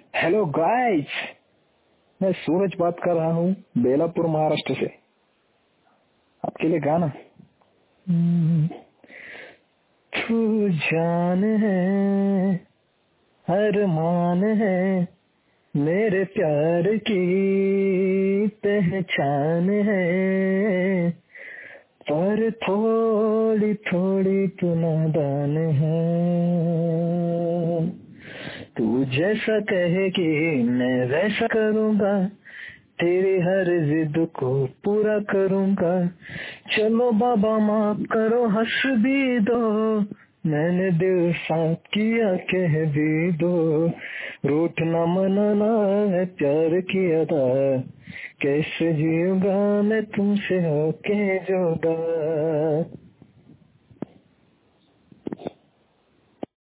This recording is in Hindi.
हेलो गाइस, मैं सूरज बात कर रहा हूँ बेलापुर महाराष्ट्र से। आपके लिए गाना। तू जान है, अरमान है, मेरे प्यार की पहचान है, पर थोड़ी थोड़ी तू नादान है। तू जैसा कहेगी मैं वैसा करूँगा, तेरी हर जिद को पूरा करूँगा। चलो बाबा माफ करो, हंस भी दो, मैंने दिल साफ किया कह भी दो। रूठना मनाना है प्यार की अदा, कैसे जीऊंगा मैं तुमसे होके जुदा।